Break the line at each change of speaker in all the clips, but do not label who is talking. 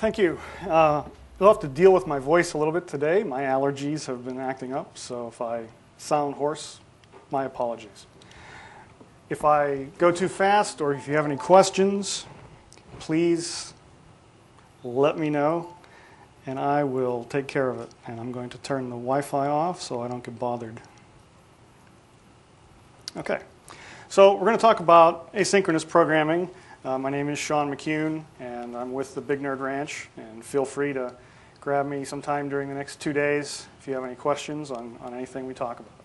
Thank you. You'll have to deal with my voice a little bit today. My allergies have been acting up, so if I sound hoarse, my apologies. If I go too fast or if you have any questions, please let me know and I will take care of it. And I'm going to turn the Wi-Fi off so I don't get bothered. Okay, so we're going to talk about asynchronous programming. My name is Sean McCune, and I'm with the Big Nerd Ranch. And feel free to grab me sometime during the next 2 days if you have any questions on anything we talk about.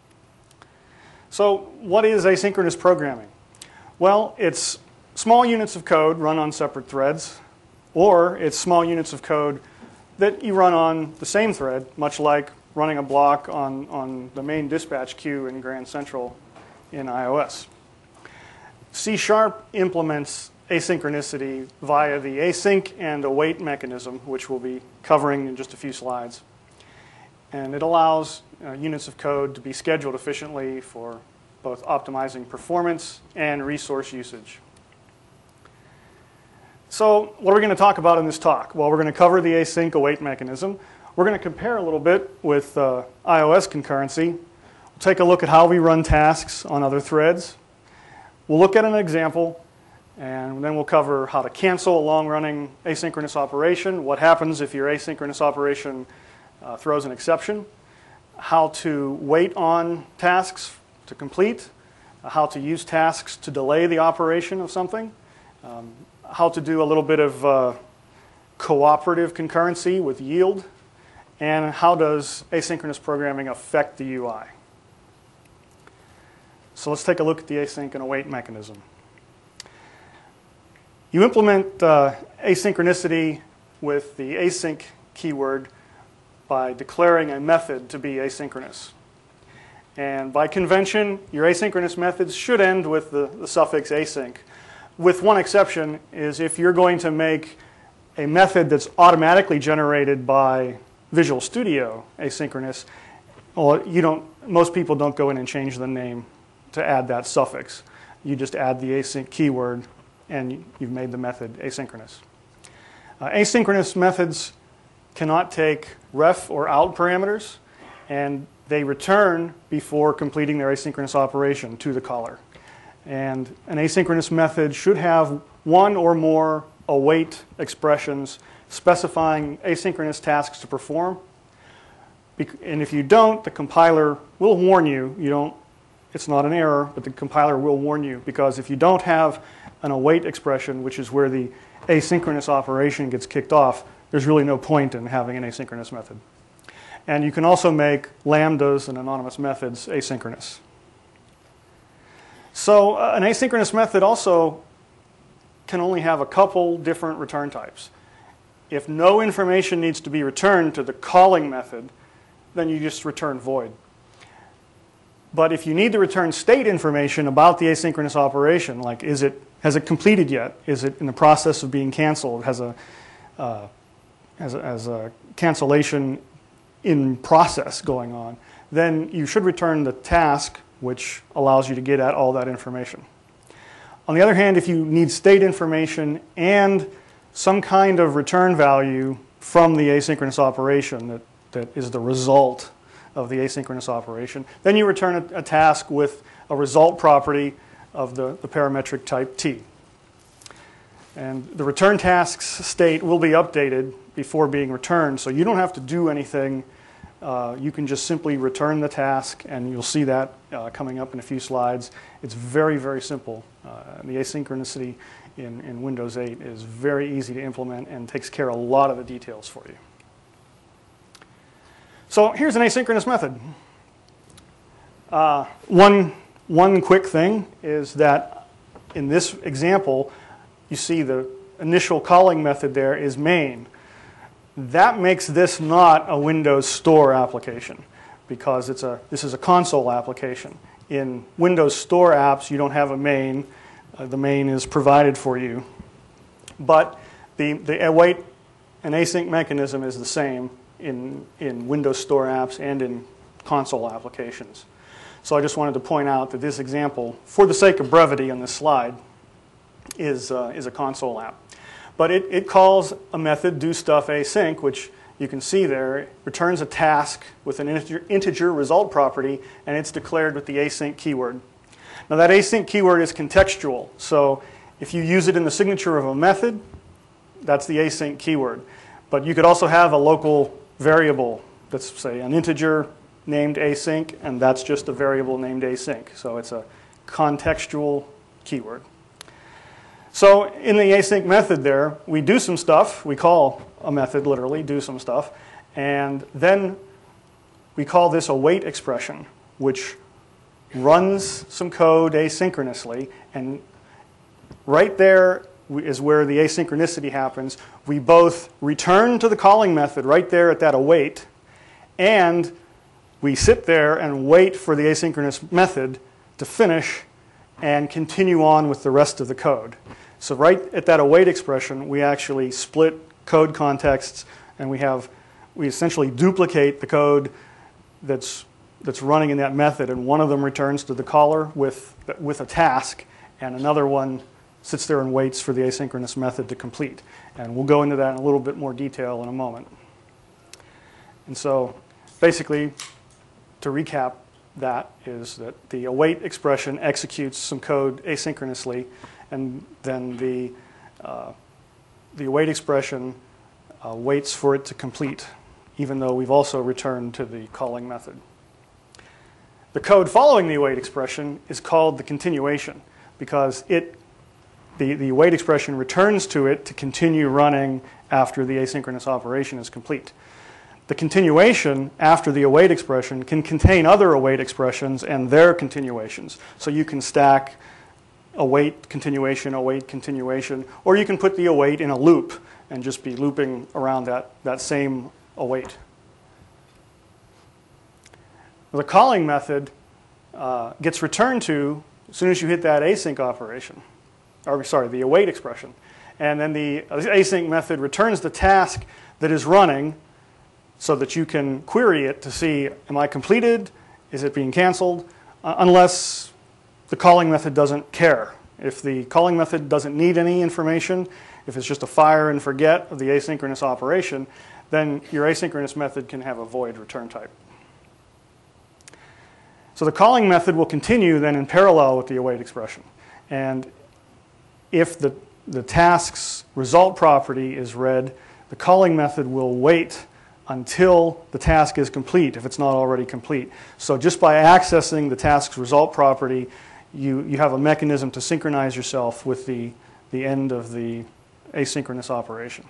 So what is asynchronous programming? Well, it's small units of code run on separate threads, or it's small units of code that you run on the same thread, much like running a block on the main dispatch queue in Grand Central in iOS. C# implements asynchronicity via the async and await mechanism, which we'll be covering in just a few slides. And it allows units of code to be scheduled efficiently for both optimizing performance and resource usage. So what are we going to talk about in this talk? Well, we're going to cover the async await mechanism. We're going to compare a little bit with iOS concurrency. We'll take a look at how we run tasks on other threads. We'll look at an example, and then we'll cover how to cancel a long-running asynchronous operation, what happens if your asynchronous operation throws an exception, how to wait on tasks to complete, how to use tasks to delay the operation of something, how to do a little bit of cooperative concurrency with yield, and how does asynchronous programming affect the UI. So let's take a look at the async and await mechanism. You implement asynchronicity with the async keyword by declaring a method to be asynchronous. And by convention, your asynchronous methods should end with the suffix async, with one exception, is if you're going to make a method that's automatically generated by Visual Studio asynchronous, well, most people don't go in and change the name to add that suffix. You just add the async keyword and you've made the method asynchronous. Asynchronous methods cannot take ref or out parameters, and they return before completing their asynchronous operation to the caller. And an asynchronous method should have one or more await expressions specifying asynchronous tasks to perform. And if you don't, the compiler will warn you. It's not an error, but the compiler will warn you, because if you don't have an await expression, which is where the asynchronous operation gets kicked off, there's really no point in having an asynchronous method. And you can also make lambdas and anonymous methods asynchronous. So an asynchronous method also can only have a couple different return types. If no information needs to be returned to the calling method, then you just return void. But if you need to return state information about the asynchronous operation, like has it completed yet? Is it in the process of being canceled? Has a cancellation in process going on? Then you should return the task, which allows you to get at all that information. On the other hand, if you need state information and some kind of return value from the asynchronous operation that is the result of the asynchronous operation, then you return a task with a result property of the parametric type T. And the return task's state will be updated before being returned, so you don't have to do anything. You can just simply return the task, and you'll see that coming up in a few slides. It's very, very simple. The asynchronicity in Windows 8 is very easy to implement and takes care of a lot of the details for you. So here's an asynchronous method. One quick thing is that in this example, you see the initial calling method there is main. That makes this not a Windows Store application, because this is a console application. In Windows Store apps, you don't have a main. The main is provided for you. But the await and async mechanism is the same in Windows Store apps and in console applications. So I just wanted to point out that this example, for the sake of brevity on this slide, is a console app. but it calls a method doStuffAsync, which you can see there. It returns a task with an integer result property, and it's declared with the async keyword. Now that async keyword is contextual, so if you use it in the signature of a method, that's the async keyword. But you could also have a local variable that's, say, an integer named async, and that's just a variable named async. So it's a contextual keyword. So in the async method there, we do some stuff. We call a method, literally, do some stuff. And then we call this await expression, which runs some code asynchronously. And right there is where the asynchronicity happens. We both return to the calling method right there at that await, and we sit there and wait for the asynchronous method to finish and continue on with the rest of the code. So right at that await expression, we actually split code contexts, and we essentially duplicate the code that's running in that method, and one of them returns to the caller with a task, and another one sits there and waits for the asynchronous method to complete. And we'll go into that in a little bit more detail in a moment. And so basically, to recap, that is that the await expression executes some code asynchronously, and then the await expression waits for it to complete, even though we've also returned to the calling method. The code following the await expression is called the continuation, because the await expression returns to it to continue running after the asynchronous operation is complete. The continuation after the await expression can contain other await expressions and their continuations. So you can stack await continuation, or you can put the await in a loop and just be looping around that same await. The calling method gets returned to as soon as you hit that async operation, or sorry, the await expression. And then the async method returns the task that is running so that you can query it to see, am I completed? Is it being canceled? Unless the calling method doesn't care. If the calling method doesn't need any information, if it's just a fire and forget of the asynchronous operation, then your asynchronous method can have a void return type. So the calling method will continue then in parallel with the await expression. And if the task's result property is read, the calling method will wait until the task is complete, if it's not already complete. So just by accessing the task's result property, you have a mechanism to synchronize yourself with the end of the asynchronous operation.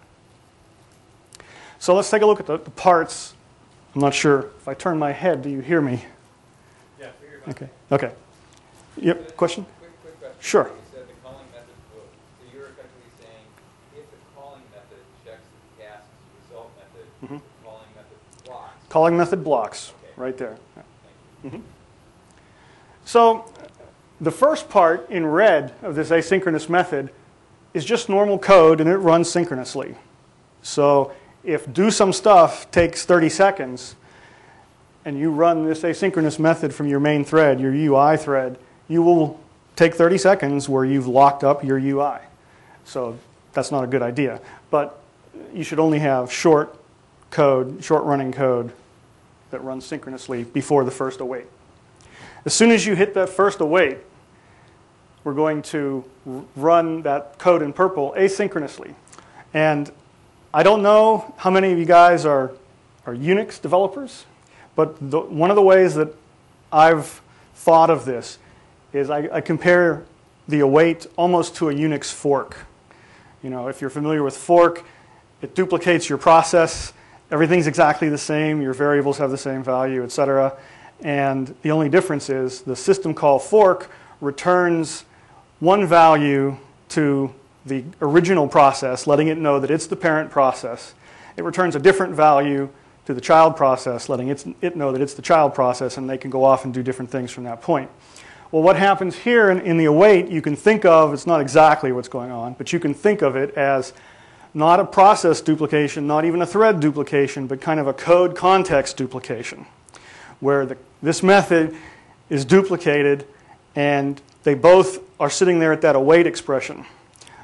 So let's take a look at the parts. I'm not sure if I turn my head, do you hear me?
Yeah, figure it out.
Okay. Yep, question?
Quick question.
Sure.
You said the calling method will, so you're effectively saying if the calling method checks the task's result method, the calling method blocks.
Calling method blocks,
Okay.
right there.
Thank you.
So the first part in red of this asynchronous method is just normal code, and it runs synchronously. So if do some stuff takes 30 seconds, and you run this asynchronous method from your main thread, your UI thread, you will take 30 seconds where you've locked up your UI. So that's not a good idea. But you should only have short running code that runs synchronously before the first await. As soon as you hit that first await, we're going to run that code in purple asynchronously. And I don't know how many of you guys are Unix developers, but one of the ways that I've thought of this is I compare the await almost to a Unix fork. You know, if you're familiar with fork, it duplicates your process. Everything's exactly the same. Your variables have the same value, etc. And the only difference is the system call fork returns one value to the original process, letting it know that it's the parent process. It returns a different value to the child process, letting it know that it's the child process, and they can go off and do different things from that point. Well, what happens here in the await, you can think of, it's not exactly what's going on, but you can think of it as not a process duplication, not even a thread duplication, but kind of a code context duplication, where this method is duplicated and they both are sitting there at that await expression.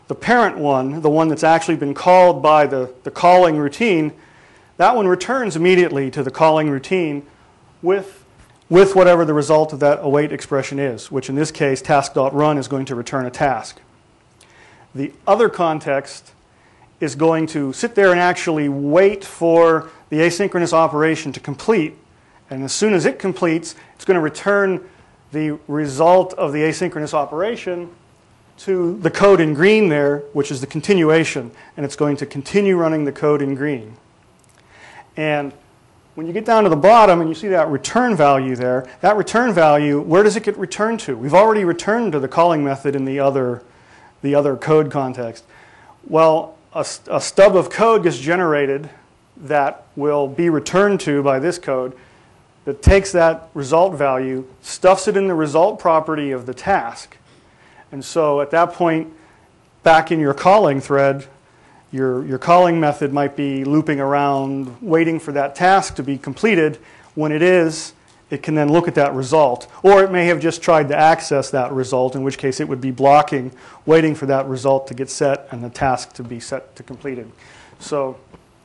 the parent one, the one that's actually been called by the calling routine, that one returns immediately to the calling routine with whatever the result of that await expression is, which in this case, task.run is going to return a task. The other context is going to sit there and actually wait for the asynchronous operation to complete. And as soon as it completes, it's going to return the result of the asynchronous operation to the code in green there, which is the continuation. And it's going to continue running the code in green. And when you get down to the bottom and you see that return value there, that return value, where does it get returned to? We've already returned to the calling method in the other code context. Well, a stub of code gets generated that will be returned to by this code that takes that result value, stuffs it in the result property of the task. And so at that point, back in your calling thread, your calling method might be looping around, waiting for that task to be completed. When it is, it can then look at that result. Or it may have just tried to access that result, in which case it would be blocking, waiting for that result to get set and the task to be set to completed. So,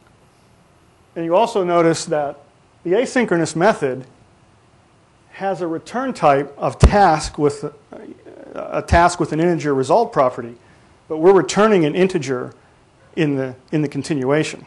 and you also notice that the asynchronous method has a return type of task with a task with an integer result property, but we're returning an integer in the continuation.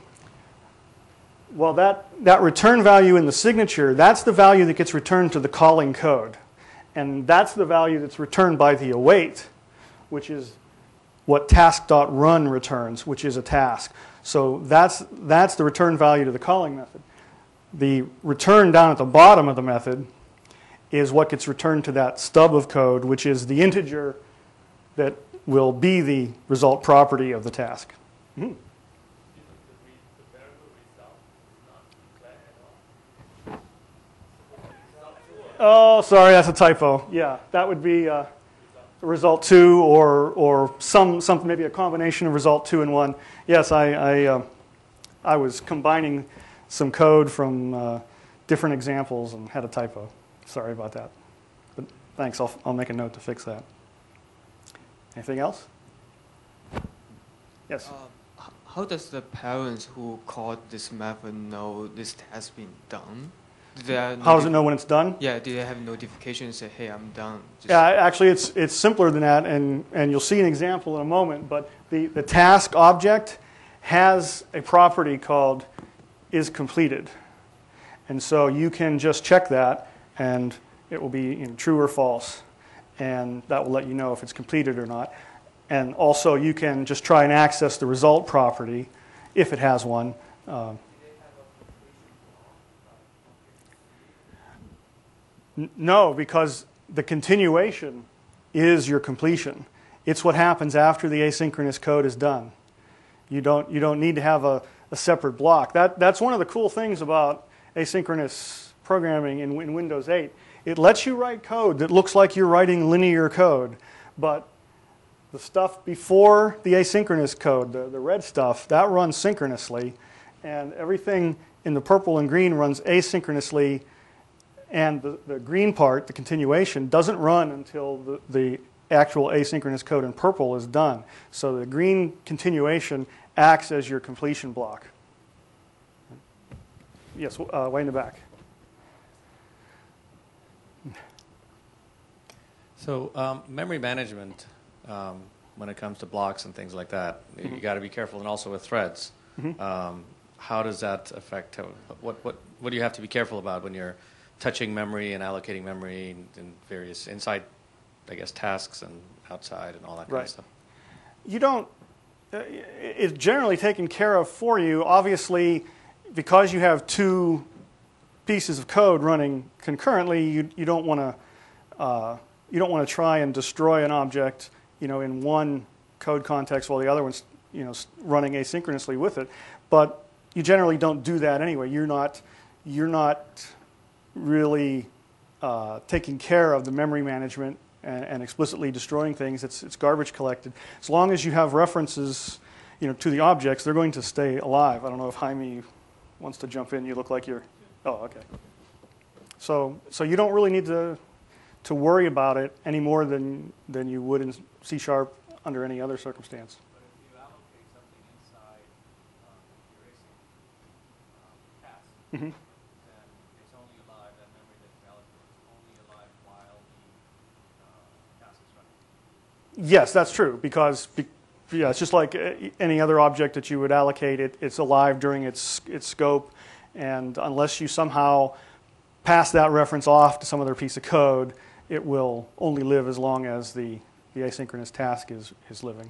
Well, that return value in the signature, that's the value that gets returned to the calling code. And that's the value that's returned by the await, which is what task.run returns, which is a task. So that's the return value to the calling method. The return down at the bottom of the method is what gets returned to that stub of code, which is the integer that will be the result property of the task. Mm-hmm. Oh, sorry, that's a typo. Yeah, that would be result 2 or something, maybe a combination of result 2 and 1. Yes, I was combining some code from different examples and had a typo. Sorry about that. But thanks, I'll make a note to fix that. Anything else? Yes?
How does the parents who called this method know this has been done?
How does it know when it's done?
Yeah, do they have notifications say, hey, I'm done?
Yeah, actually it's simpler than that, and you'll see an example in a moment, but the task object has a property called isCompleted. And so you can just check that, and it will be true or false, and that will let you know if it's completed or not. And also you can just try and access the result property if it has one. No, because the continuation is your completion. It's what happens after the asynchronous code is done. You don't need to have a separate block. That's one of the cool things about asynchronous programming in Windows 8. It lets you write code that looks like you're writing linear code, but the stuff before the asynchronous code, the red stuff, that runs synchronously, and everything in the purple and green runs asynchronously, and the green part, the continuation, doesn't run until the actual asynchronous code in purple is done. So the green continuation acts as your completion block. Yes, way in the back.
So memory management, when it comes to blocks and things like that, you got to be careful, and also with threads. How does that affect? What do you have to be careful about when you're touching memory and allocating memory in various inside, I guess, tasks and outside and all that kind of stuff?
You don't. It's generally taken care of for you. Obviously, because you have two pieces of code running concurrently, you don't want to try and destroy an object, in one code context while the other one's, running asynchronously with it. But you generally don't do that anyway. You're not really taking care of the memory management and explicitly destroying things. It's garbage collected. As long as you have references, to the objects, they're going to stay alive. I don't know if Jaime wants to jump in. You look like you're. Oh, okay. So you don't really need to worry about it any more than you would in C# under any other circumstance.
But if you allocate something inside your async task,
Mhm.
then it's only alive, that memory that you allocate is only alive while the task is running.
Yes, that's true, because yeah, it's just like any other object that you would allocate. It's alive during its scope, and unless you somehow pass that reference off to some other piece of code, it will only live as long as the asynchronous task is living.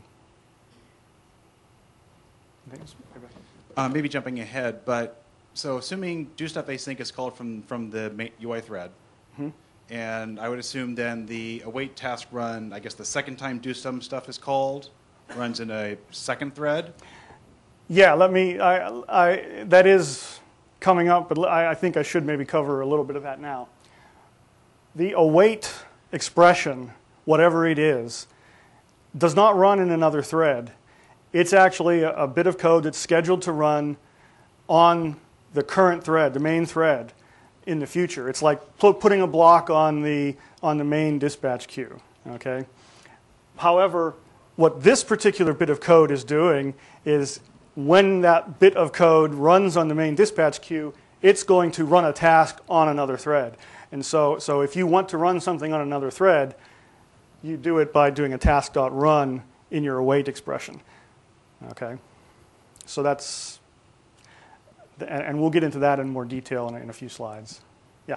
Maybe jumping ahead, but so assuming do stuff async is called from the main UI thread, and I would assume then the await task run, I guess the second time do some stuff is called, runs in a second thread.
Yeah, that is coming up, but I think I should maybe cover a little bit of that now. The await expression, whatever it is, does not run in another thread. It's actually a bit of code that's scheduled to run on the current thread, the main thread, in the future. It's like putting a block on the main dispatch queue. Okay. However, what this particular bit of code is doing is when that bit of code runs on the main dispatch queue, it's going to run a task on another thread. And so if you want to run something on another thread, you do it by doing a task.run in your await expression. Okay? So that's, and we'll get into that in more detail in a few slides. Yeah?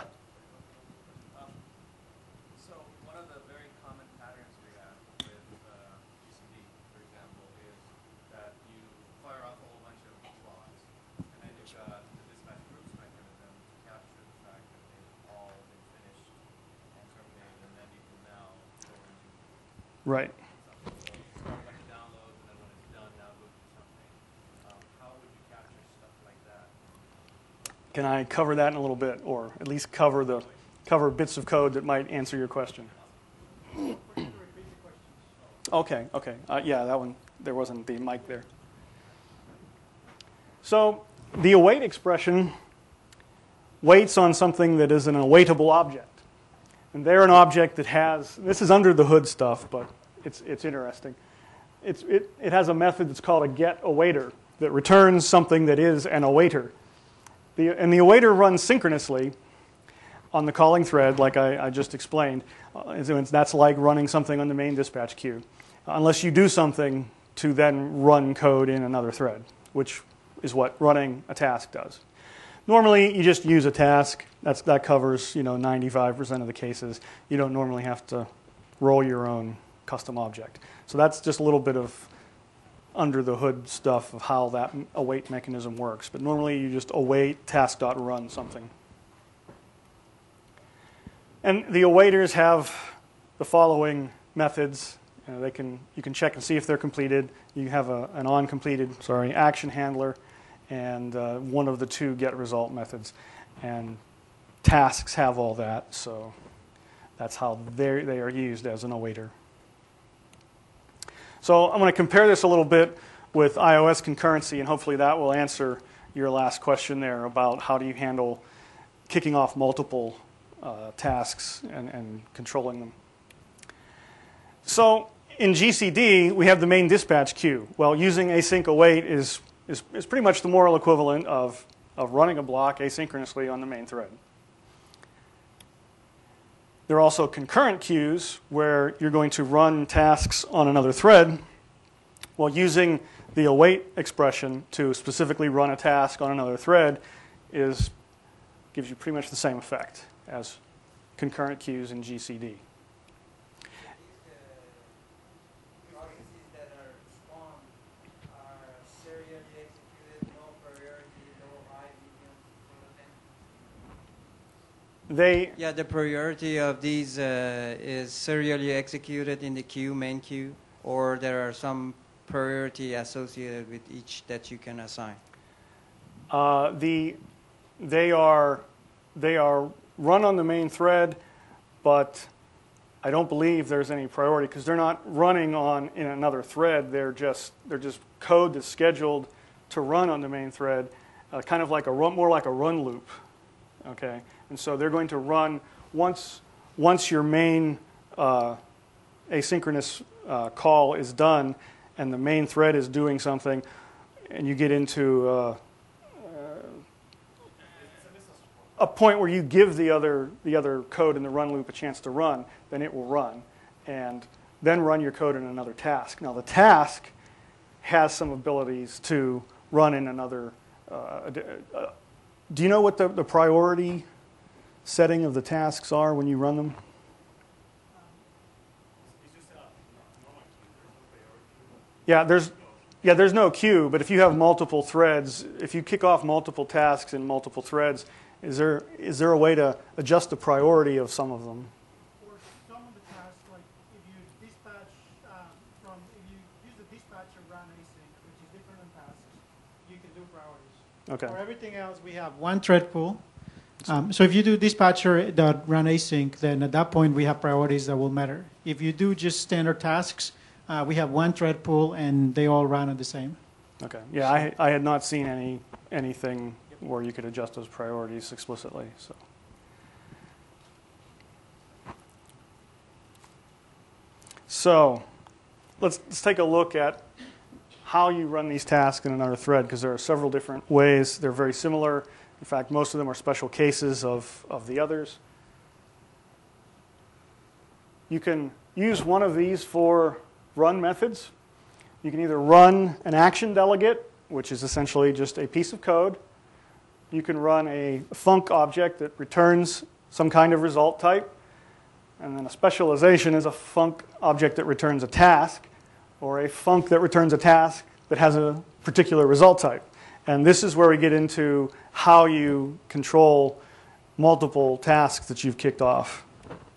So one of the very common patterns we have with GCD, for example, is that you fire off a whole bunch of blocks, and then you've got the dispatch groups mechanism to capture the fact that they've all been finished and terminated, and then you can now go and do
Right.
something. So start like a download, and then when it's done, now go do something. How would you capture stuff like that?
Can I cover that in a little bit, or at least cover bits of code that might answer your question? Okay. Yeah, that one, there wasn't the mic there. So the await expression waits on something that is an awaitable object. And they're an object that has, this is under the hood stuff, but it's interesting. It has a method that's called a getAwaiter that returns something that is an awaiter. And the awaiter runs synchronously on the calling thread, like I just explained. That's like running something on the main dispatch queue, unless you do something to then run code in another thread, which is what running a task does. Normally, you just use a task. That covers 95% of the cases. You don't normally have to roll your own custom object. So that's just a little bit of under the hood stuff of how that await mechanism works. But normally, you just await task.run something. And the awaiters have the following methods. You can check and see if they're completed. You have an onCompleted, action handler, and one of the two getResult methods. And tasks have all that, so that's how they are used as an awaiter. So I'm going to compare this a little bit with iOS concurrency, and hopefully that will answer your last question there about how do you handle kicking off multiple tasks and controlling them. So in GCD, we have the main dispatch queue. Well, using async await is pretty much the moral equivalent of running a block asynchronously on the main thread. There are also concurrent queues where you're going to run tasks on another thread while using the await expression to specifically run a task on another thread gives you pretty much the same effect as concurrent queues in GCD.
Yeah, the priority of these is serially executed in the queue, main queue, or there are some priority associated with each that you can assign?
They are run on the main thread, but I don't believe there's any priority because they're not running in another thread. They're just code that's scheduled to run on the main thread, kind of like more like a run loop. Okay, and so they're going to run once your main asynchronous call is done and the main thread is doing something, and you get into a point where you give the other code in the run loop a chance to run, then it will run, and then run your code in another task. Now the task has some abilities to run in another. Do you know what the priority setting of the tasks are when you run them? Yeah, there's no queue, but if you have multiple threads, if you kick off multiple tasks in multiple threads, is there a way to adjust the priority of some of them?
For some of the tasks, like if you dispatch if you use the dispatcher run async, which is different than tasks, you can do priorities.
Okay.
For everything else, we have one thread pool. So if you do dispatcher run async, then at that point we have priorities that will matter. If you do just standard tasks, we have one thread pool and they all run at the same.
Okay. Yeah, I had not seen anything where you could adjust those priorities explicitly. So let's take a look at how you run these tasks in another thread, because there are several different ways. They're very similar. In fact, most of them are special cases of the others. You can use one of these for run methods. You can either run an action delegate, which is essentially just a piece of code. You can run a func object that returns some kind of result type. And then a specialization is a func object that returns a task, or a func that returns a task that has a particular result type. And this is where we get into how you control multiple tasks that you've kicked off.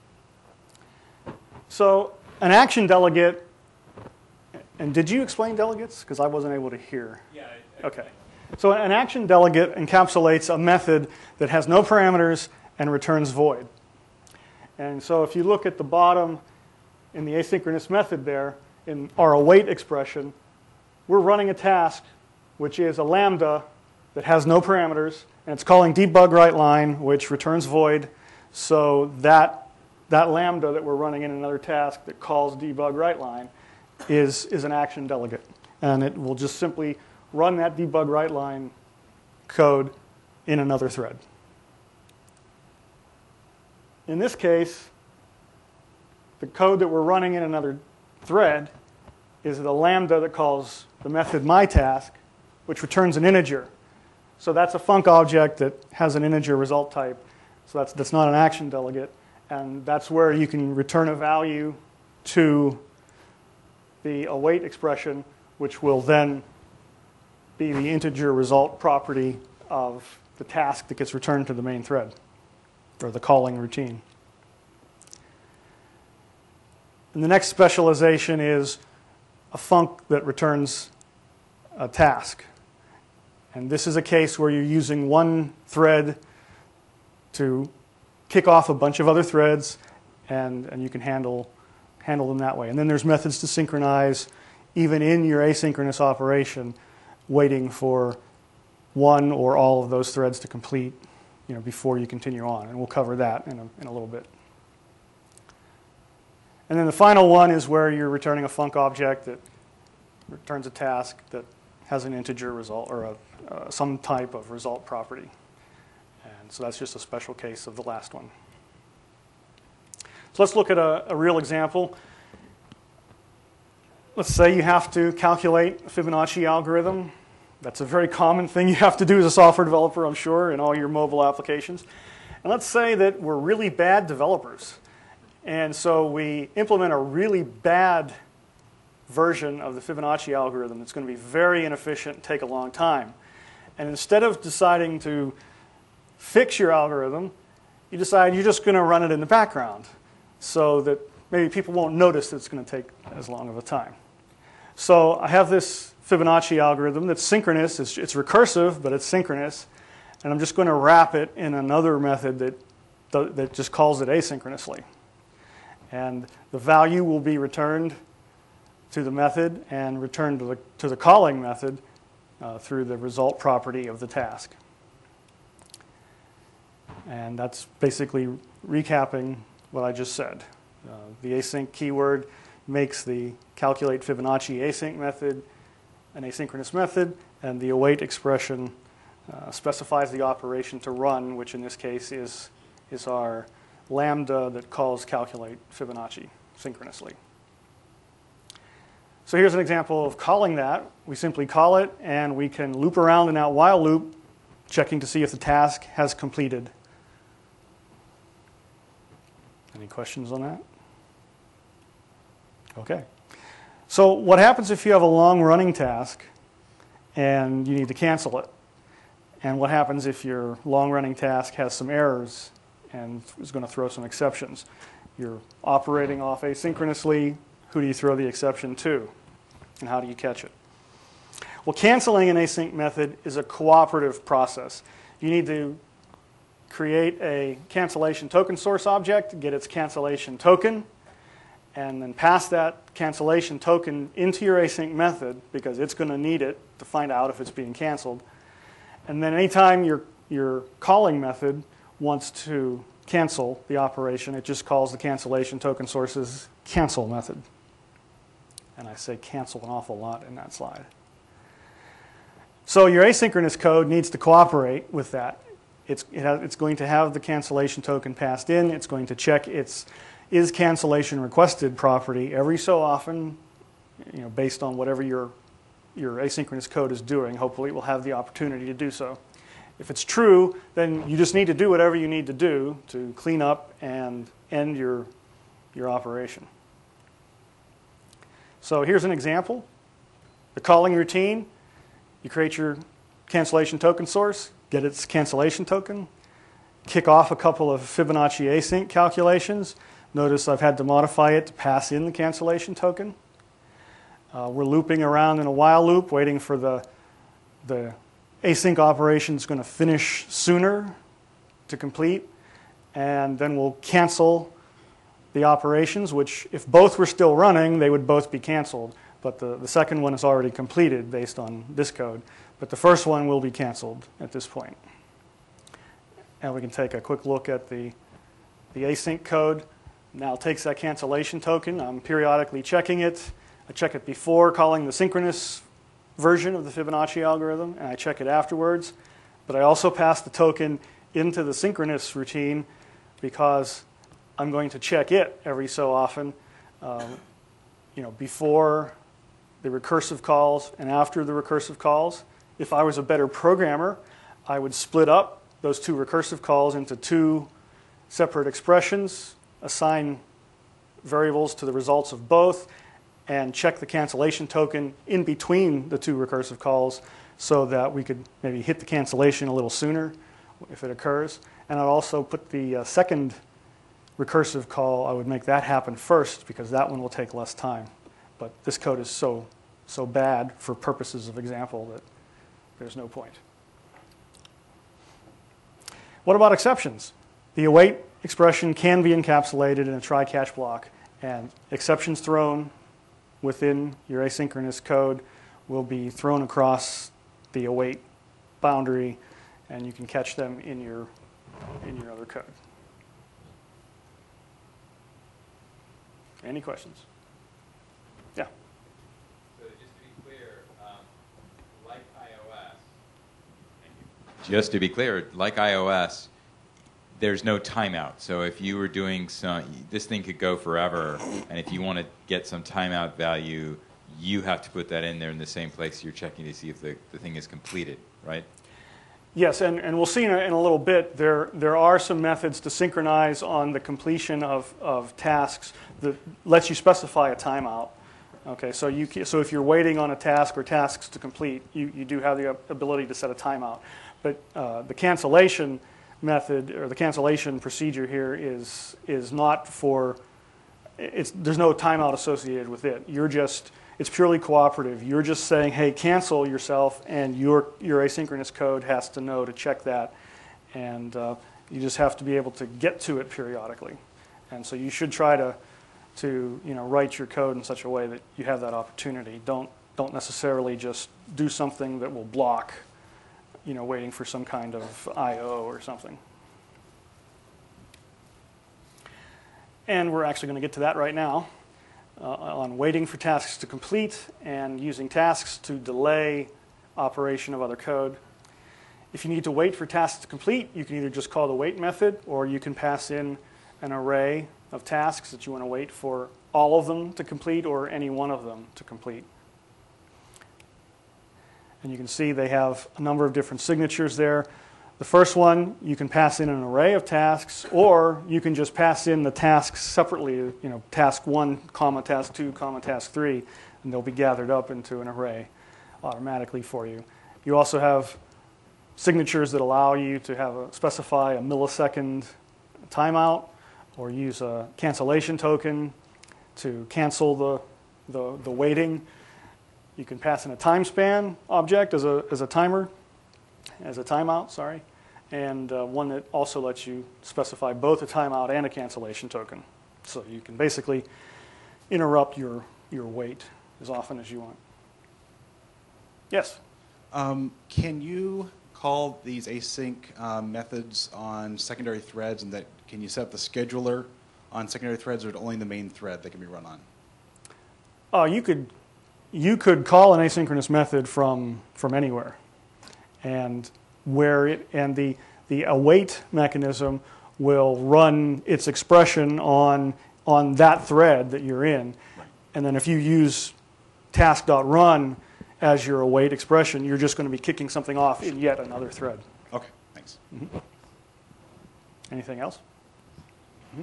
So an action delegate, and did you explain delegates? Because I wasn't able to hear.
Yeah.
Okay. So an action delegate encapsulates a method that has no parameters and returns void. And so if you look at the bottom in the asynchronous method there, in our await expression, we're running a task which is a lambda that has no parameters, and it's calling debug writeLine, which returns void. So that lambda that we're running in another task that calls debug writeLine is an action delegate. And it will just simply run that debug writeLine code in another thread. In this case, the code that we're running in another thread is the lambda that calls the method myTask, which returns an integer. So that's a func object that has an integer result type. So that's not an action delegate. And that's where you can return a value to the await expression, which will then be the integer result property of the task that gets returned to the main thread, or the calling routine. And the next specialization is a func that returns a task. And this is a case where you're using one thread to kick off a bunch of other threads, and you can handle them that way. And then there's methods to synchronize, even in your asynchronous operation, waiting for one or all of those threads to complete, before you continue on. And we'll cover that in a little bit. And then the final one is where you're returning a func object that returns a task that has an integer result, or some type of result property. And so that's just a special case of the last one. So let's look at a real example. Let's say you have to calculate a Fibonacci algorithm. That's a very common thing you have to do as a software developer, I'm sure, in all your mobile applications. And let's say that we're really bad developers. And so we implement a really bad version of the Fibonacci algorithm that's going to be very inefficient and take a long time. And instead of deciding to fix your algorithm, you decide you're just going to run it in the background so that maybe people won't notice that it's going to take as long of a time. So I have this Fibonacci algorithm that's synchronous. It's recursive, but it's synchronous. And I'm just going to wrap it in another method that just calls it asynchronously. And the value will be returned to the method and returned to the calling method through the result property of the task. And that's basically recapping what I just said. The async keyword makes the calculate Fibonacci async method an asynchronous method, and the await expression specifies the operation to run, which in this case is our lambda that calls calculate Fibonacci synchronously. So here's an example of calling that. We simply call it, and we can loop around in that while loop, checking to see if the task has completed. Any questions on that? Okay. So what happens if you have a long-running task and you need to cancel it? And what happens if your long-running task has some errors and is going to throw some exceptions? You're operating off asynchronously. Who do you throw the exception to? And how do you catch it? Well, canceling an async method is a cooperative process. You need to create a cancellation token source object, get its cancellation token, and then pass that cancellation token into your async method because it's going to need it to find out if it's being canceled. And then anytime your calling method wants to cancel the operation, it just calls the cancellation token source's cancel method. And I say cancel an awful lot in that slide. So your asynchronous code needs to cooperate with that. It's going to have the cancellation token passed in. It's going to check its is cancellation requested property every so often, based on whatever your asynchronous code is doing. Hopefully it will have the opportunity to do so. If it's true, then you just need to do whatever you need to do to clean up and end your operation. So here's an example. The calling routine, you create your cancellation token source, get its cancellation token, kick off a couple of Fibonacci async calculations. Notice I've had to modify it to pass in the cancellation token. We're looping around in a while loop, waiting for the async operation is going to finish sooner to complete. And then we'll cancel the operations, which if both were still running, they would both be canceled. But the second one is already completed based on this code. But the first one will be canceled at this point. And we can take a quick look at the async code. Now it takes that cancellation token. I'm periodically checking it. I check it before calling the synchronous version of the Fibonacci algorithm, and I check it afterwards. But I also pass the token into the synchronous routine because I'm going to check it every so often, before the recursive calls and after the recursive calls. If I was a better programmer, I would split up those two recursive calls into two separate expressions, assign variables to the results of both, and check the cancellation token in between the two recursive calls so that we could maybe hit the cancellation a little sooner if it occurs. And I'd also put the second recursive call, I would make that happen first because that one will take less time. But this code is so bad for purposes of example that there's no point. What about exceptions? The await expression can be encapsulated in a try-catch block, and exceptions thrown within your asynchronous code will be thrown across the await boundary, and you can catch them in your other code. Any questions? Yeah.
So just to be clear, like iOS, just to be clear, like iOS, there's no timeout. So if you were doing this thing could go forever, and if you want to get some timeout value, you have to put that in there in the same place you're checking to see if the thing is completed, right?
Yes, and we'll see in a little bit, there are some methods to synchronize on the completion of tasks that lets you specify a timeout. Okay, so if you're waiting on a task or tasks to complete, you do have the ability to set a timeout. But the cancellation method or the cancellation procedure here is not for, there's no timeout associated with it. It's purely cooperative. You're just saying, hey, cancel yourself, and your asynchronous code has to know to check that, and you just have to be able to get to it periodically. And so you should try to write your code in such a way that you have that opportunity. Don't necessarily just do something that will block, waiting for some kind of I/O or something. And we're actually going to get to that right now. on waiting for tasks to complete and using tasks to delay operation of other code. If you need to wait for tasks to complete, you can either just call the wait method, or you can pass in an array of tasks that you want to wait for all of them to complete or any one of them to complete. And you can see they have a number of different signatures there. The first one, you can pass in an array of tasks, or you can just pass in the tasks separately, task 1, comma, task 2, comma, task 3, and they'll be gathered up into an array automatically for you. You also have signatures that allow you to specify a millisecond timeout, or use a cancellation token to cancel the waiting. You can pass in a time span object as a timeout, and one that also lets you specify both a timeout and a cancellation token. So you can basically interrupt your wait as often as you want. Yes?
Can you call these async methods on secondary threads, and can you set up the scheduler on secondary threads, or only the main thread that can be run on?
You could call an asynchronous method from anywhere, and the await mechanism will run its expression on that thread that you're in, and then if you use task.run as your await expression, you're just going to be kicking something off in yet another thread.
Okay, thanks.
Mm-hmm. Anything else? Mm-hmm.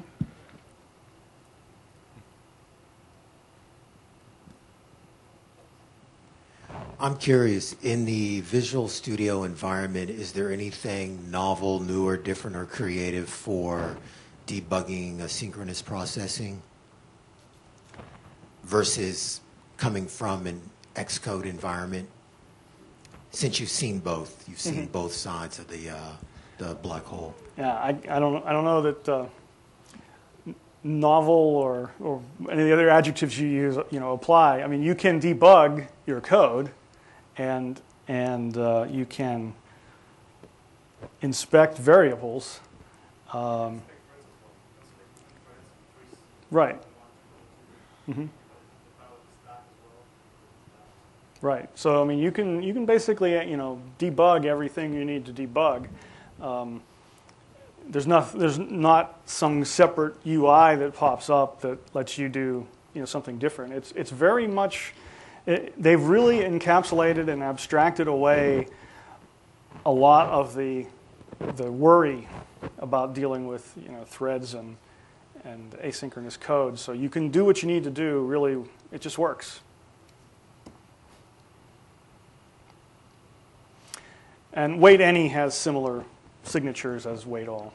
I'm curious, in the Visual Studio environment, is there anything novel, new, or different, or creative for debugging asynchronous processing versus coming from an Xcode environment? Since you've seen both, you've seen both sides of the black hole.
Yeah, I don't know that novel or any of the other adjectives you use apply. I mean, you can debug your code, and you can inspect variables. Right. Mm-hmm. Right. So I mean, you can basically debug everything you need to debug. There's not some separate UI that pops up that lets you do something different. It's very much they've really encapsulated and abstracted away a lot of the worry about dealing with threads and asynchronous code. So you can do what you need to do. Really, it just works. And wait any has similar signatures as wait all.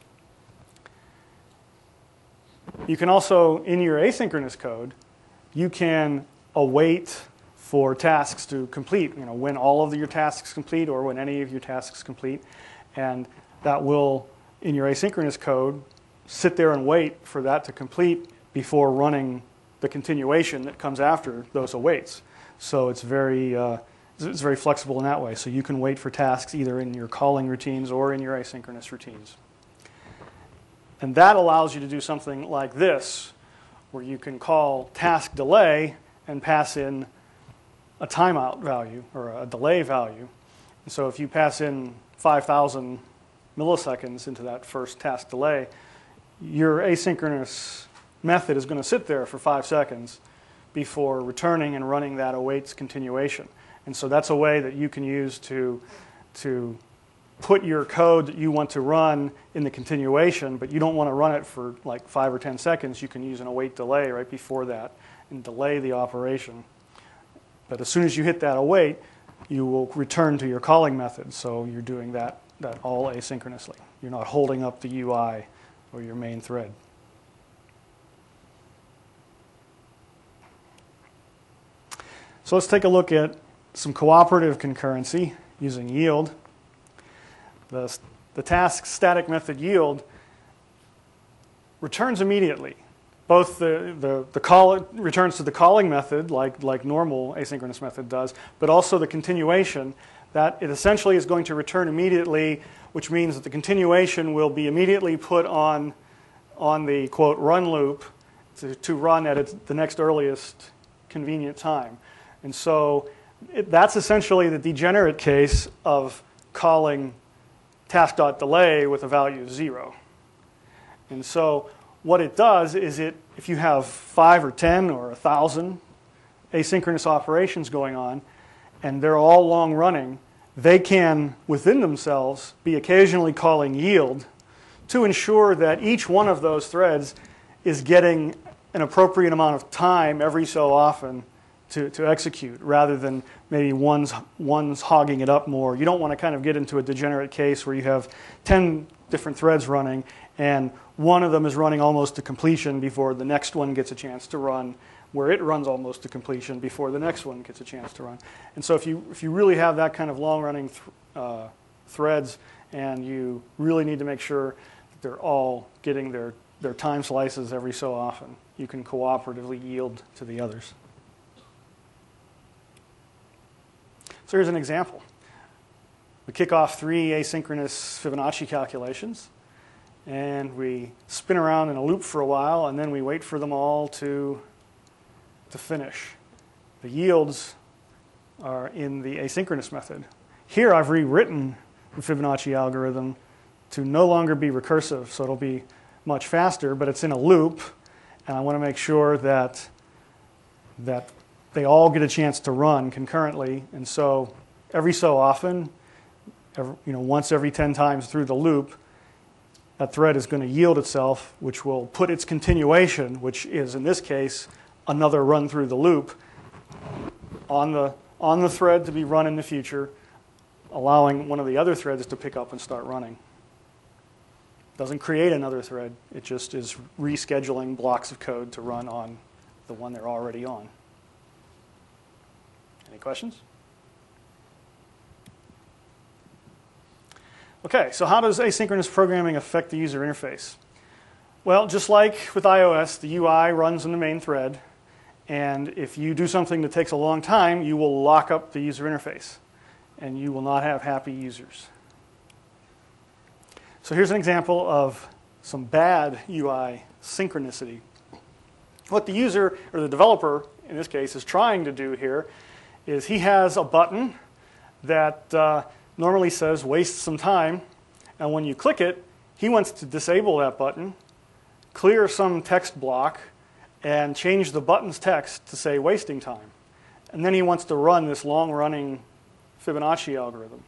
You can also, in your asynchronous code, you can await for tasks to complete, when all of your tasks complete or when any of your tasks complete. And that will, in your asynchronous code, sit there and wait for that to complete before running the continuation that comes after those awaits. So it's very flexible in that way. So you can wait for tasks either in your calling routines or in your asynchronous routines. And that allows you to do something like this, where you can call task delay and pass in a timeout value or a delay value. And so if you pass in 5,000 milliseconds into that first task delay, your asynchronous method is going to sit there for 5 seconds before returning and running that awaits continuation. And so that's a way that you can use to put your code that you want to run in the continuation, but you don't want to run it for like 5 or 10 seconds. You can use an await delay right before that and delay the operation. But as soon as you hit that await, you will return to your calling method. So you're doing that all asynchronously. You're not holding up the UI or your main thread. So let's take a look at some cooperative concurrency using yield. The task static method yield returns immediately. Both the call returns to the calling method like normal asynchronous method does, but also the continuation, that it essentially is going to return immediately, which means that the continuation will be immediately put on the quote run loop, to run at the next earliest convenient time. And so that's essentially the degenerate case of calling task.delay with a value of 0. And so what it does is if you have 5 or 10 or 1,000 asynchronous operations going on, and they're all long running, they can, within themselves, be occasionally calling yield to ensure that each one of those threads is getting an appropriate amount of time every so often to execute, rather than maybe one's hogging it up more. You don't want to kind of get into a degenerate case where you have 10 different threads running, and one of them is running almost to completion before the next one gets a chance to run, where it runs almost to completion before the next one gets a chance to run. And so if you really have that kind of long-running threads, and you really need to make sure that they're all getting their time slices every so often, you can cooperatively yield to the others. So here's an example. We kick off 3 asynchronous Fibonacci calculations, and we spin around in a loop for a while, and then we wait for them all to finish. The yields are in the asynchronous method. Here I've rewritten the Fibonacci algorithm to no longer be recursive, so it'll be much faster, but it's in a loop, and I want to make sure that they all get a chance to run concurrently. And so every so often, once every 10 times through the loop, that thread is going to yield itself, which will put its continuation, which is in this case another run through the loop, on the thread to be run in the future, allowing one of the other threads to pick up and start running. Doesn't create another thread. It just is rescheduling blocks of code to run on the one they're already on. Any questions? Okay, so how does asynchronous programming affect the user interface? Well, just like with iOS, the UI runs in the main thread, and if you do something that takes a long time, you will lock up the user interface, and you will not have happy users. So here's an example of some bad UI synchronicity. What the user, or the developer in this case, is trying to do here is he has a button that normally says waste some time, and when you click it, he wants to disable that button, clear some text block, and change the button's text to say wasting time. And then he wants to run this long-running Fibonacci algorithm.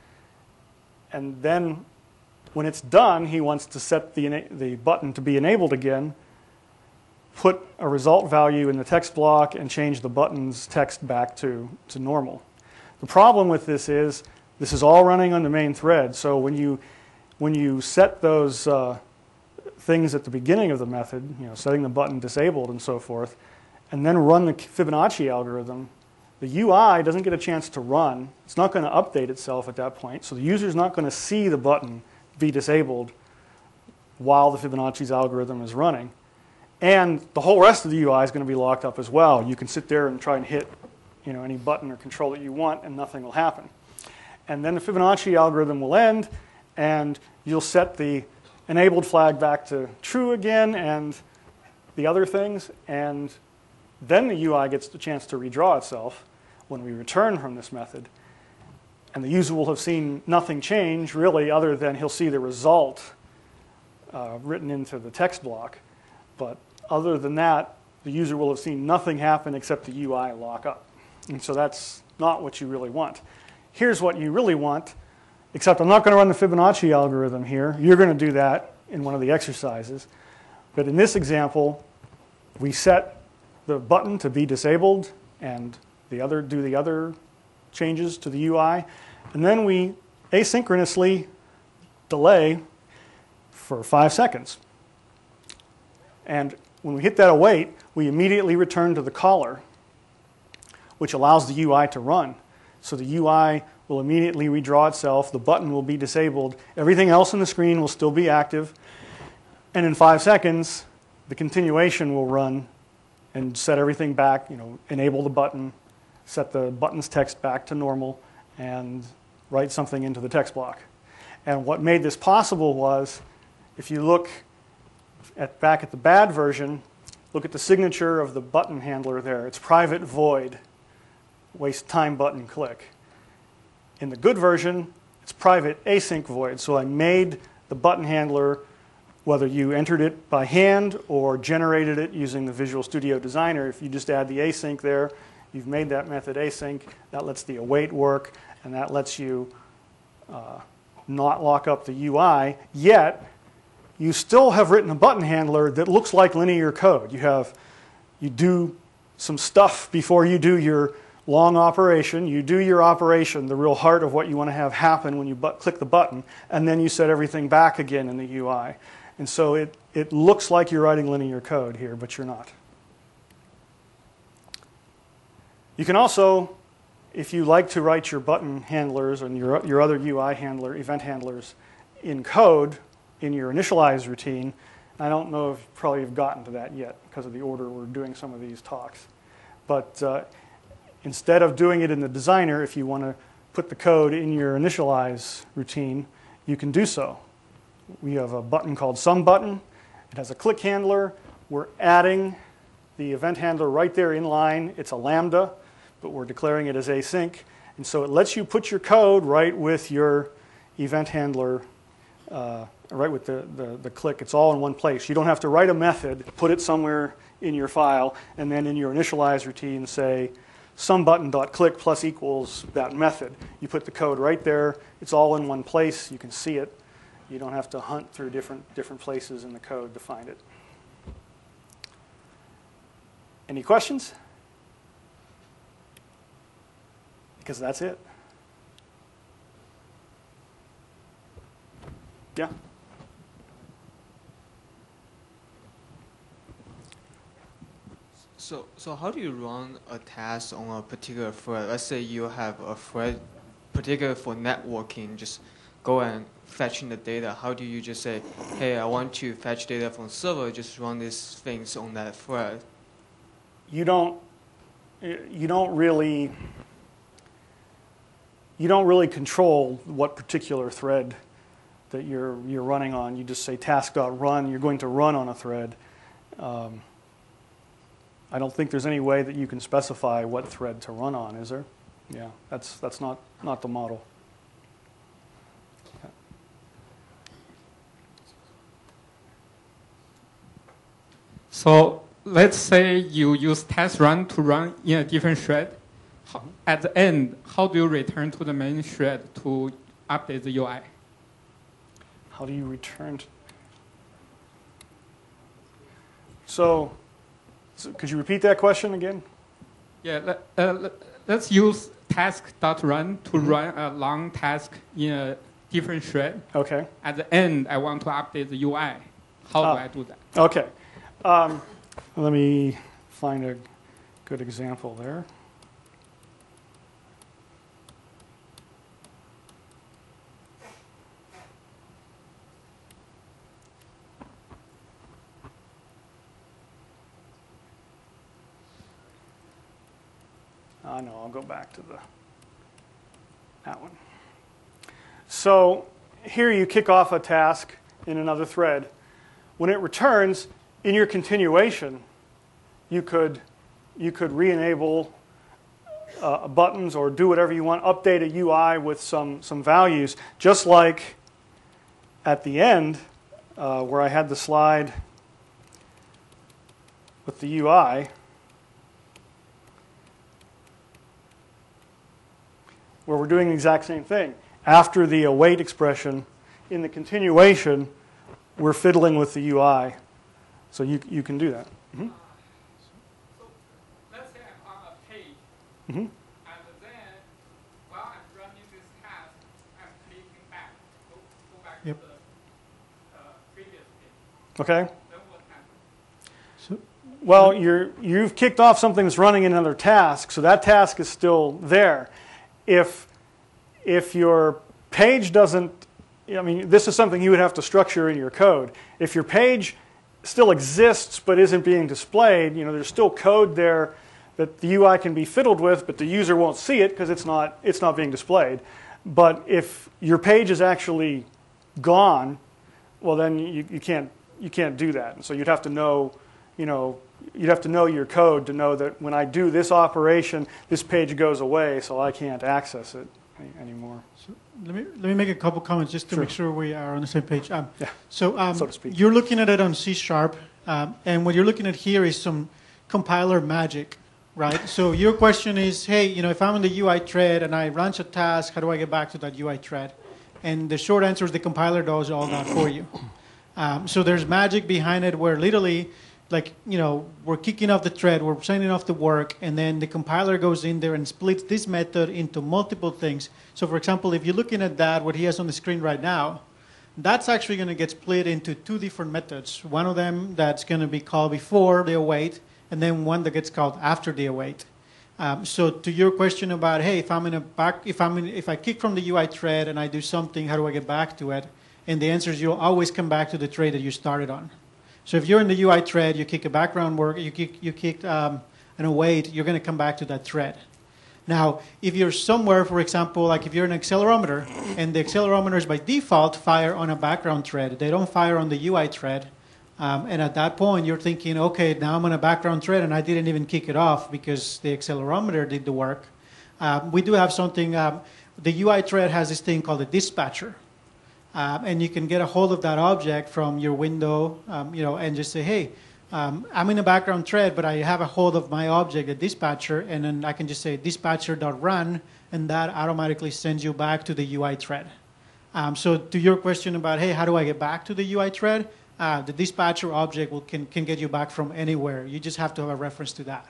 And then when it's done, he wants to set the button to be enabled again, put a result value in the text block, and change the button's text back to normal. The problem with this is all running on the main thread. So when you set those things at the beginning of the method, setting the button disabled and so forth, and then run the Fibonacci algorithm, the UI doesn't get a chance to run. It's not going to update itself at that point, so the user's not going to see the button be disabled while the Fibonacci's algorithm is running. And the whole rest of the UI is going to be locked up as well. You can sit there and try and hit any button or control that you want, and nothing will happen. And then the Fibonacci algorithm will end, and you'll set the enabled flag back to true again, and the other things, and then the UI gets the chance to redraw itself when we return from this method. And the user will have seen nothing change, really, other than he'll see the result written into the text block. But other than that, the user will have seen nothing happen except the UI lock up. And so that's not what you really want. Here's what you really want, except I'm not going to run the Fibonacci algorithm here. You're going to do that in one of the exercises. But in this example, we set the button to be disabled and do the other changes to the UI. And then we asynchronously delay for 5 seconds. And when we hit that await, we immediately return to the caller, which allows the UI to run. So the UI will immediately redraw itself, the button will be disabled, everything else on the screen will still be active, and in 5 seconds, the continuation will run and set everything back, enable the button, set the button's text back to normal, and write something into the text block. And what made this possible was, if you look back at the bad version, Look at the signature of the button handler there. It's private void, waste time button click. In the good version, it's private async void. So I made the button handler, whether you entered it by hand or generated it using the Visual Studio Designer. If you just add the async there, you've made that method async. That lets the await work, and that lets you not lock up the UI, yet you still have written a button handler that looks like linear code. You do some stuff before you do your long operation. You do your operation, the real heart of what you want to have happen when you click the button, and then you set everything back again in the UI. And so it looks like you're writing linear code here, but you're not. You can also, if you like to write your button handlers and your other UI handler, event handlers, in code in your initialize routine, I don't know if probably you've gotten to that yet because of the order we're doing some of these talks. But instead of doing it in the designer, if you want to put the code in your initialize routine, you can do so. We have a button called SomeButton. It has a click handler. We're adding the event handler right there in line. It's a Lambda, but we're declaring it as async. And so it lets you put your code right with your event handler, right with the click. It's all in one place. You don't have to write a method, put it somewhere in your file, and then in your initialize routine say SomeButton.click plus equals that method. You put the code right there. It's all in one place. You can see it. You don't have to hunt through different places in the code to find it. Any questions? Because that's it. Yeah?
So how do you run a task on a particular thread? Let's say you have a thread particular for networking, just go and fetching the data. How do you just say, hey, I want to fetch data from server, just run these things on that thread?
You don't really control what particular thread that you're running on. You just say task.run. You're going to run on a thread. I don't think there's any way that you can specify what thread to run on, is there? Yeah, that's not the model.
So let's say you use test run to run in a different thread. At the end, how do you return to the main thread to update the UI?
How do you return? So could you repeat that question again?
Yeah, let's use task.run to run a long task in a different thread.
Okay.
At the end, I want to update the UI. How do I do that?
Okay. Let me find a good example there. No, I'll go back to that one. So here you kick off a task in another thread. When it returns, in your continuation, you could re-enable buttons or do whatever you want, update a UI with some values, just like at the end where I had the slide with the UI. Where we're doing the exact same thing. After the await expression, in the continuation, we're fiddling with the UI. So you can do that. Mm-hmm.
So let's say I'm on a page,
Mm-hmm.
and then while I'm running this task, I'm clicking back, go back
Yep.
to the previous page.
Okay.
Then what happens?
So,
Well, you've kicked off something that's running in another task, so that task is still there. If your page doesn't, I mean, this is something you would have to structure in your code. If your page still exists but isn't being displayed, there's still code there that the UI can be fiddled with, but the user won't see it because it's not being displayed. But if your page is actually gone, well, then you can't do that. And so you'd have to know you'd have to know your code to know that when I do this operation, this page goes away, so I can't access it anymore.
So let me make a couple comments just to make sure we are on the same page. So
so to speak.
you're looking at it on C#, and what you're looking at here is some compiler magic, right? So your question is, hey, if I'm in the UI thread and I launch a task, how do I get back to that UI thread? And the short answer is the compiler does all that for you. So there's magic behind it where literally, we're kicking off the thread, we're sending off the work, and then the compiler goes in there and splits this method into multiple things. So for example, if you're looking at that, what he has on the screen right now, that's actually going to get split into two different methods. One of them that's going to be called before the await, and then one that gets called after the await. So to your question about, hey, if I kick from the UI thread and I do something, how do I get back to it? And the answer is you'll always come back to the thread that you started on. So if you're in the UI thread, you kick a background work, you kick an await, you're going to come back to that thread. Now, if you're somewhere, for example, like if you're an accelerometer, and the accelerometers by default fire on a background thread, they don't fire on the UI thread. And at that point, you're thinking, okay, now I'm on a background thread, and I didn't even kick it off because the accelerometer did the work. We do have something, the UI thread has this thing called a dispatcher. And you can get a hold of that object from your window, and just say, hey, I'm in a background thread, but I have a hold of my object, the dispatcher, and then I can just say dispatcher.run, and that automatically sends you back to the UI thread. So to your question about, hey, how do I get back to the UI thread? The dispatcher object can get you back from anywhere. You just have to have a reference to that.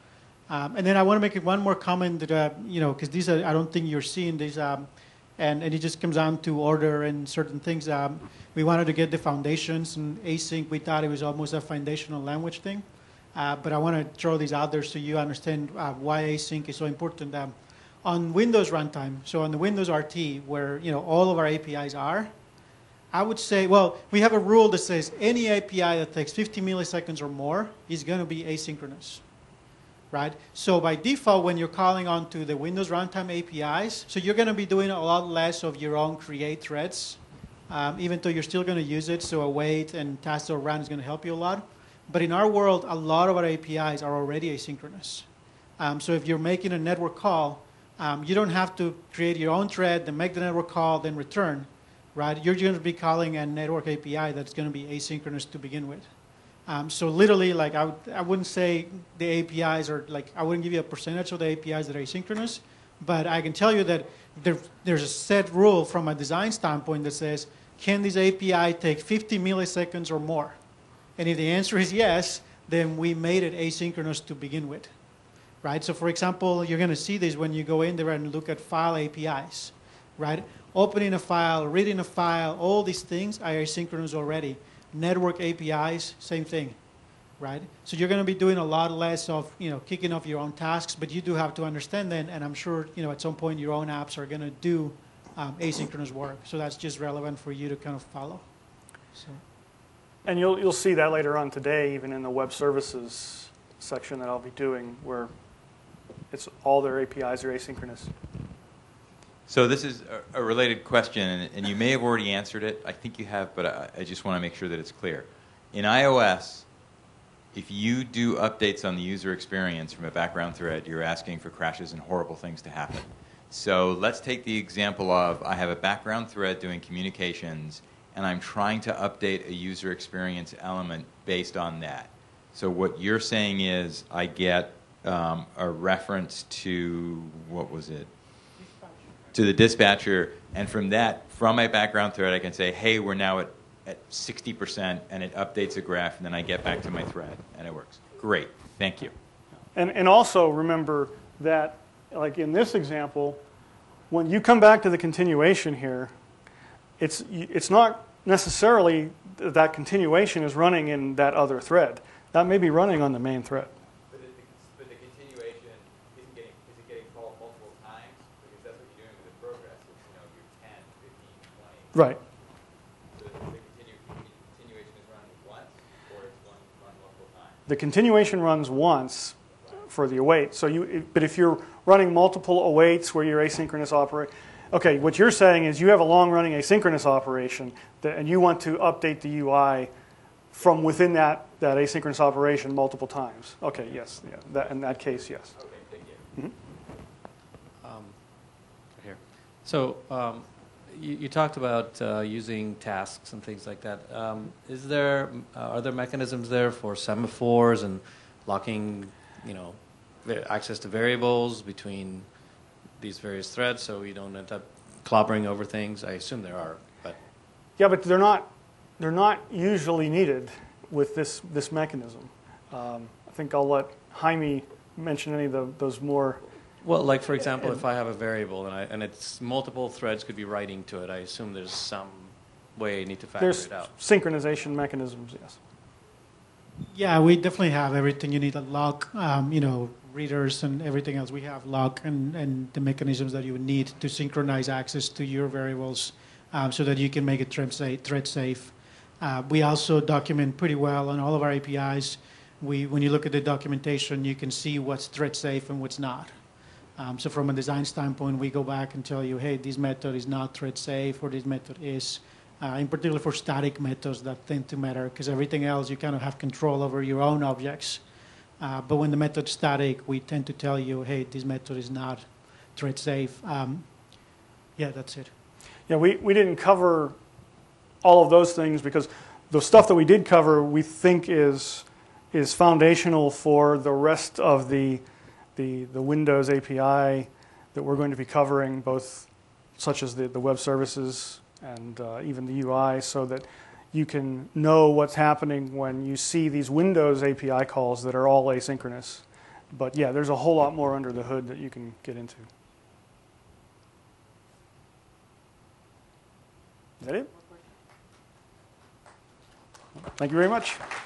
And then I want to make one more comment that, because these I don't think you're seeing these, and it just comes down to order and certain things. We wanted to get the foundations, and async, we thought it was almost a foundational language thing. But I want to throw these out there so you understand why async is so important. On Windows runtime, so on the Windows RT, where all of our APIs are, I would say, well, we have a rule that says any API that takes 50 milliseconds or more is going to be asynchronous, right? So by default, when you're calling onto the Windows runtime APIs, so you're going to be doing a lot less of your own create threads, even though you're still going to use it. So await and task.run is going to help you a lot. But in our world, a lot of our APIs are already asynchronous. So if you're making a network call, you don't have to create your own thread, then make the network call, then return. Right, you're going to be calling a network API that's going to be asynchronous to begin with. So literally, I wouldn't say the APIs are I wouldn't give you a percentage of the APIs that are asynchronous, but I can tell you that there's a set rule from a design standpoint that says, can this API take 50 milliseconds or more? And if the answer is yes, then we made it asynchronous to begin with. Right. So for example, you're going to see this when you go in there and look at file APIs. Right. Opening a file, reading a file, all these things are asynchronous already. Network APIs, same thing, right? So you're going to be doing a lot less of, kicking off your own tasks, but you do have to understand that, and I'm sure, at some point your own apps are going to do asynchronous work. So that's just relevant for you to kind of follow. So.
And you'll see that later on today, even in the web services section that I'll be doing, where it's all their APIs are asynchronous.
So this is a related question, and you may have already answered it. I think you have, but I just want to make sure that it's clear. In iOS, if you do updates on the user experience from a background thread, you're asking for crashes and horrible things to happen. So let's take the example of I have a background thread doing communications, and I'm trying to update a user experience element based on that. So what you're saying is I get a reference to, what was it? To the dispatcher, and from my background thread, I can say, hey, we're now at 60%, and it updates a graph, and then I get back to my thread, and it works. Great, thank you.
And also remember that, like in this example, when you come back to the continuation here, it's not necessarily that continuation is running in that other thread. That may be running on the main thread.
But the continuation isn't getting called multiple times? Because that's what you're doing with the progress. It's, you're 10, 15, 20.
Right.
So the continuation is run once, or it's run multiple times?
The continuation runs once for the await. But if you're running multiple awaits where you're asynchronous operate, okay, what you're saying is you have a long-running asynchronous operation, and you want to update the UI from within that asynchronous operation multiple times. Okay, yes, yeah, in that case, yes.
Okay, thank you.
Here. So you talked about using tasks and things like that. Are there mechanisms there for semaphores and locking, access to variables between these various threads so you don't end up clobbering over things? I assume there are, but
Yeah, but they're not usually needed with this mechanism. I think I'll let Jaime mention any of those more.
well, like for example, if I have a variable and it's multiple threads could be writing to it, I assume there's some way I need to factor
There's
it out.
synchronization mechanisms, yes.
Yeah, we definitely have everything you need. A lock, readers and everything else. We have lock and the mechanisms that you would need to synchronize access to your variables so that you can make it thread safe. We also document pretty well on all of our APIs. When you look at the documentation, you can see what's thread safe and what's not. So from a design standpoint, we go back and tell you, hey, this method is not thread safe, or this method is. In particular for static methods that tend to matter, because everything else you kind of have control over your own objects. But when the method's static, we tend to tell you, hey, this method is not thread safe. Yeah, that's it.
Yeah, we didn't cover all of those things because the stuff that we did cover we think is foundational for the rest of the Windows API that we're going to be covering, both such as the web services and even the UI, so that you can know what's happening when you see these Windows API calls that are all asynchronous. But yeah, there's a whole lot more under the hood that you can get into. Is that it? Thank you very much.